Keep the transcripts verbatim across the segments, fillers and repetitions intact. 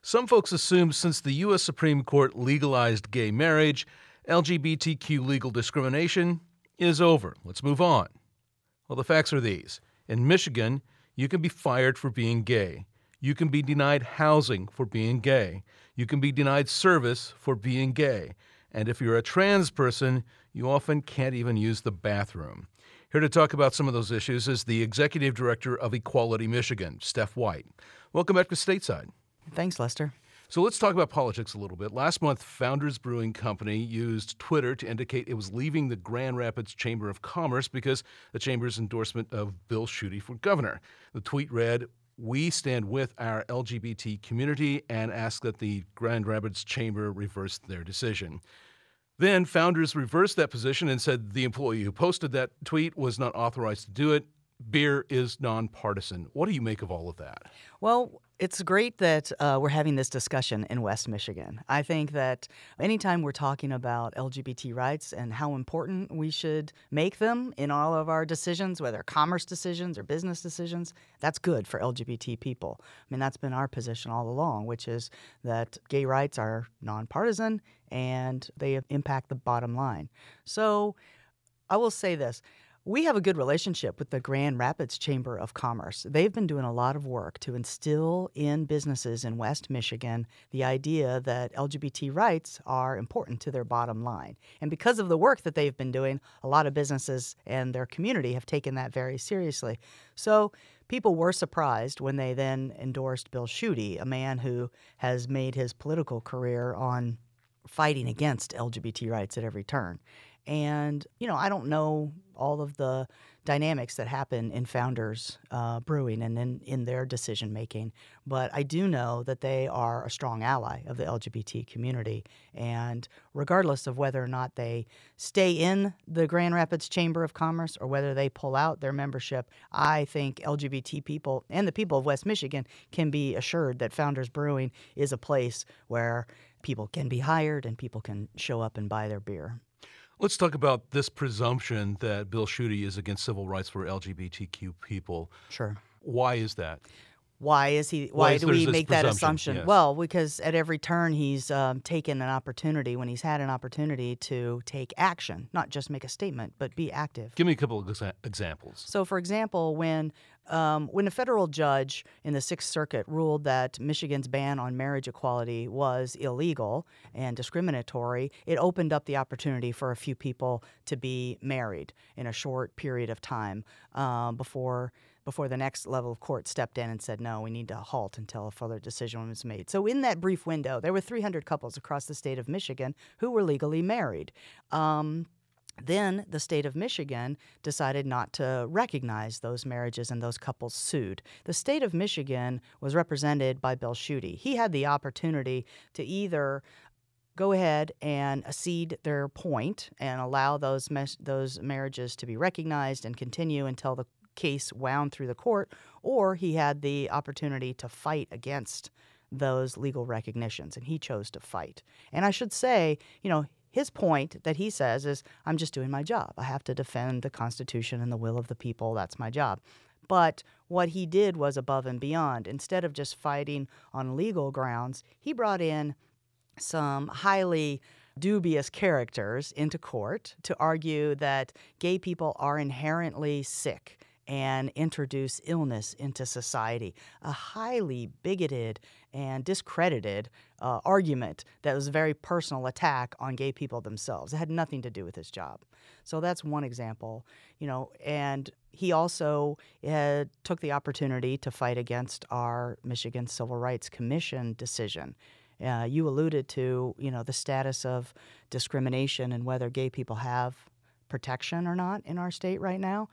Some folks assume since the U S Supreme Court legalized gay marriage, L G B T Q legal discrimination is over. Let's move on. Well, the facts are these. In Michigan, you can be fired for being gay. You can be denied housing for being gay. You can be denied service for being gay. And if you're a trans person, you often can't even use the bathroom. Here to talk about some of those issues is the Executive Director of Equality Michigan, Steph White. Welcome back to Stateside. Thanks, Lester. So let's talk about politics a little bit. Last month, Founders Brewing Company used Twitter to indicate it was leaving the Grand Rapids Chamber of Commerce because the chamber's endorsement of Bill Schuette for governor. The tweet read, "We stand with our L G B T community and ask that the Grand Rapids Chamber reverse their decision." Then Founders reversed that position and said the employee who posted that tweet was not authorized to do it. Beer is nonpartisan. What do you make of all of that? Well, it's great that uh, we're having this discussion in West Michigan. I think that anytime we're talking about L G B T rights and how important we should make them in all of our decisions, whether commerce decisions or business decisions, that's good for L G B T people. I mean, that's been our position all along, which is that gay rights are nonpartisan and they impact the bottom line. So I will say this. We have a good relationship with the Grand Rapids Chamber of Commerce. They've been doing a lot of work to instill in businesses in West Michigan the idea that L G B T rights are important to their bottom line. And because of the work that they've been doing, a lot of businesses and their community have taken that very seriously. So people were surprised when they then endorsed Bill Schuette, a man who has made his political career on fighting against L G B T rights at every turn. And, you know, I don't know all of the dynamics that happen in Founders uh, Brewing and in, in their decision making, but I do know that they are a strong ally of the L G B T community. And regardless of whether or not they stay in the Grand Rapids Chamber of Commerce or whether they pull out their membership, I think L G B T people and the people of West Michigan can be assured that Founders Brewing is a place where people can be hired and people can show up and buy their beer. Let's talk about this presumption that Bill Schuette is against civil rights for L G B T Q people. Sure. Why is that? Why is he? Why, Why is do there's we this make that presumption? assumption? Yes. Well, because at every turn he's um, taken an opportunity when he's had an opportunity to take action, not just make a statement, but be active. Give me a couple of exa- examples. So, for example, when um, when a federal judge in the Sixth Circuit ruled that Michigan's ban on marriage equality was illegal and discriminatory, it opened up the opportunity for a few people to be married in a short period of time um, before. before the next level of court stepped in and said, no, we need to halt until a further decision was made. So in that brief window, there were three hundred couples across the state of Michigan who were legally married. Um, then the state of Michigan decided not to recognize those marriages and those couples sued. The state of Michigan was represented by Bill Schuette. He had the opportunity to either go ahead and accede their point and allow those mes- those marriages to be recognized and continue until the case wound through the court, or he had the opportunity to fight against those legal recognitions, and he chose to fight. And I should say, you know, his point that he says is, I'm just doing my job. I have to defend the Constitution and the will of the people. That's my job. But what he did was above and beyond. Instead of just fighting on legal grounds, he brought in some highly dubious characters into court to argue that gay people are inherently sick and introduce illness into society. A highly bigoted and discredited uh, argument that was a very personal attack on gay people themselves. It had nothing to do with his job. So that's one example, you know, and he also uh, took the opportunity to fight against our Michigan Civil Rights Commission decision. Uh, you alluded to, you know, the status of discrimination and whether gay people have protection or not in our state right now.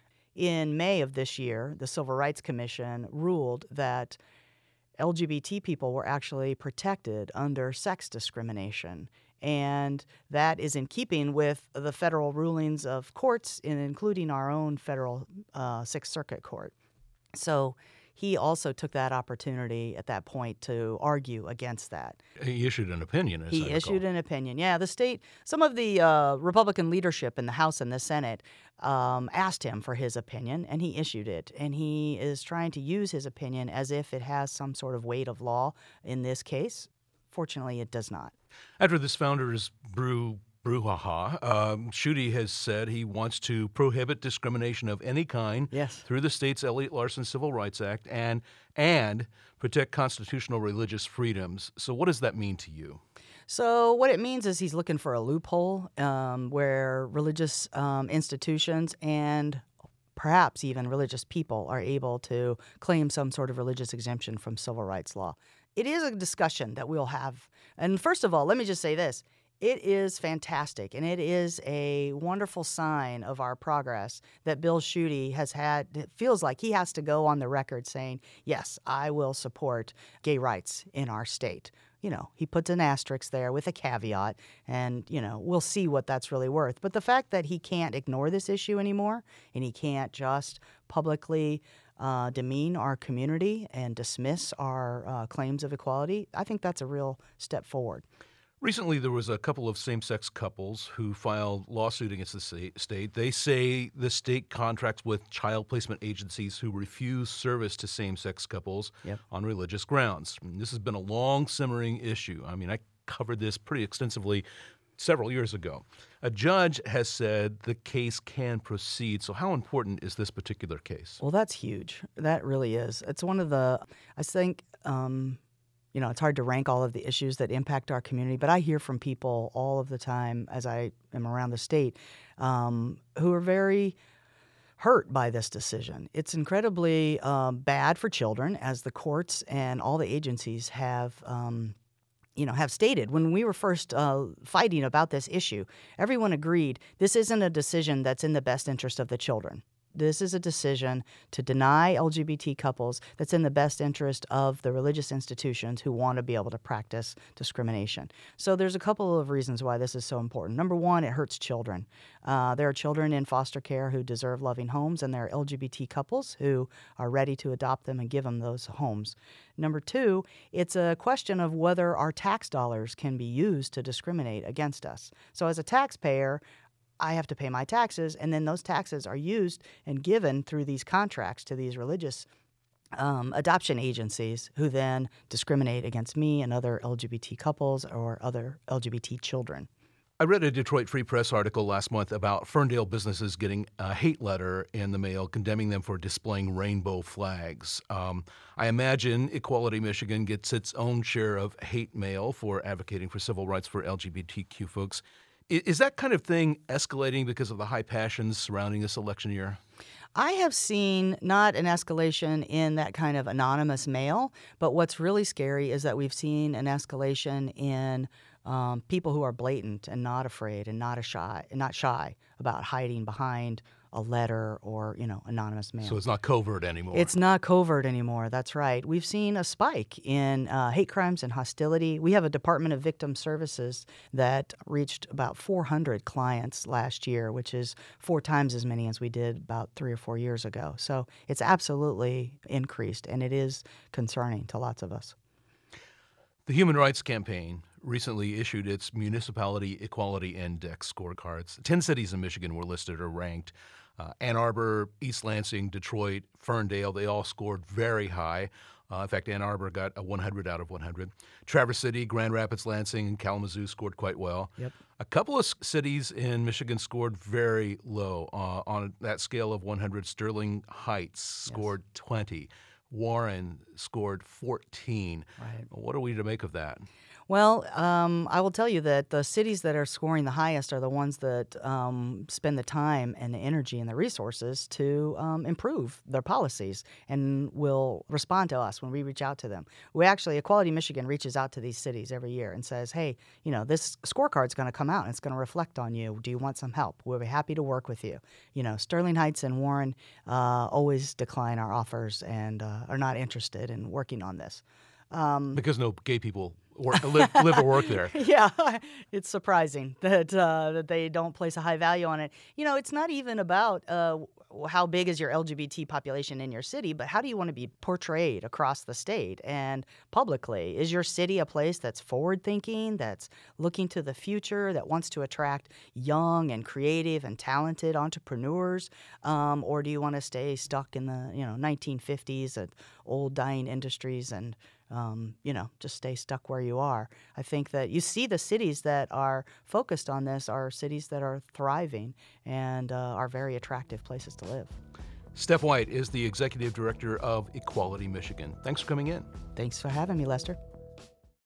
In May of this year, the Civil Rights Commission ruled that L G B T people were actually protected under sex discrimination. And that is in keeping with the federal rulings of courts, including our own federal uh, Sixth Circuit Court. So he also took that opportunity at that point to argue against that. He issued an opinion, as I He recall. issued an opinion. Yeah, the state, some of the uh, Republican leadership in the House and the Senate um, asked him for his opinion, and he issued it. And he is trying to use his opinion as if it has some sort of weight of law in this case. Fortunately, it does not. After this founder's brew brouhaha, um, Schuette has said he wants to prohibit discrimination of any kind Yes. through the state's Elliott Larson Civil Rights Act and and protect constitutional religious freedoms. So what does that mean to you? So what it means is he's looking for a loophole um, where religious um, institutions and perhaps even religious people are able to claim some sort of religious exemption from civil rights law. It is a discussion that we'll have. And first of all, let me just say this. It is fantastic, and it is a wonderful sign of our progress that Bill Schuette has had. It feels like he has to go on the record saying, yes, I will support gay rights in our state. You know, he puts an asterisk there with a caveat, and, you know, we'll see what that's really worth. But the fact that he can't ignore this issue anymore, and he can't just publicly uh, demean our community and dismiss our uh, claims of equality, I think that's a real step forward. Recently, there was a couple of same-sex couples who filed lawsuit against the state. They say the state contracts with child placement agencies who refuse service to same-sex couples Yep. on religious grounds. And this has been a long simmering issue. I mean, I covered this pretty extensively several years ago. A judge has said the case can proceed. So how important is this particular case? Well, that's huge. That really is. It's one of the, I think, um, you know, it's hard to rank all of the issues that impact our community, but I hear from people all of the time as I am around the state um, who are very hurt by this decision. It's incredibly um, bad for children, as the courts and all the agencies have um, you know, have stated. When we were first uh, fighting about this issue, everyone agreed this isn't a decision that's in the best interest of the children. This is a decision to deny L G B T couples that's in the best interest of the religious institutions who want to be able to practice discrimination. So there's a couple of reasons why this is so important. Number one, it hurts children. Uh, there are children in foster care who deserve loving homes, and there are L G B T couples who are ready to adopt them and give them those homes. Number two, it's a question of whether our tax dollars can be used to discriminate against us. So as a taxpayer, I have to pay my taxes, and then those taxes are used and given through these contracts to these religious um, adoption agencies who then discriminate against me and other L G B T couples or other L G B T children. I read a Detroit Free Press article last month about Ferndale businesses getting a hate letter in the mail condemning them for displaying rainbow flags. Um, I imagine Equality Michigan gets its own share of hate mail for advocating for civil rights for L G B T Q folks. Is that kind of thing escalating because of the high passions surrounding this election year? I have seen not an escalation in that kind of anonymous mail, but what's really scary is that we've seen an escalation in um, people who are blatant and not afraid and not a shy, not shy about hiding behind a letter or, you know, anonymous mail. So it's not covert anymore. It's not covert anymore. That's right. We've seen a spike in uh, hate crimes and hostility. We have a Department of Victim Services that reached about four hundred clients last year, which is four times as many as we did about three or four years ago. So it's absolutely increased, and it is concerning to lots of us. The Human Rights Campaign recently issued its Municipality Equality Index scorecards. Ten cities in Michigan were listed or ranked. Uh, Ann Arbor, East Lansing, Detroit, Ferndale, they all scored very high. Uh, in fact, Ann Arbor got a one hundred out of one hundred. Traverse City, Grand Rapids, Lansing, and Kalamazoo scored quite well. Yep. A couple of cities in Michigan scored very low. Uh, on that scale of one hundred, Sterling Heights scored yes. twenty. Warren scored fourteen. Right. What are we to make of that? Well, um, I will tell you that the cities that are scoring the highest are the ones that um, spend the time and the energy and the resources to um, improve their policies and will respond to us when we reach out to them. We actually, Equality Michigan reaches out to these cities every year and says, hey, you know, this scorecard's going to come out and it's going to reflect on you. Do you want some help? We'll be happy to work with you. You know, Sterling Heights and Warren uh, always decline our offers and uh, are not interested in working on this. Um, because no gay people work, live, live or work there. Yeah, it's surprising that uh, that they don't place a high value on it. You know, it's not even about uh, how big is your L G B T population in your city, but how do you want to be portrayed across the state and publicly? Is your city a place that's forward-thinking, that's looking to the future, that wants to attract young and creative and talented entrepreneurs, um, or do you want to stay stuck in the you know nineteen fifties at old dying industries and Um, you know, just stay stuck where you are? I think that you see the cities that are focused on this are cities that are thriving and uh, are very attractive places to live. Steph White is the Executive Director of Equality Michigan. Thanks for coming in. Thanks for having me, Lester.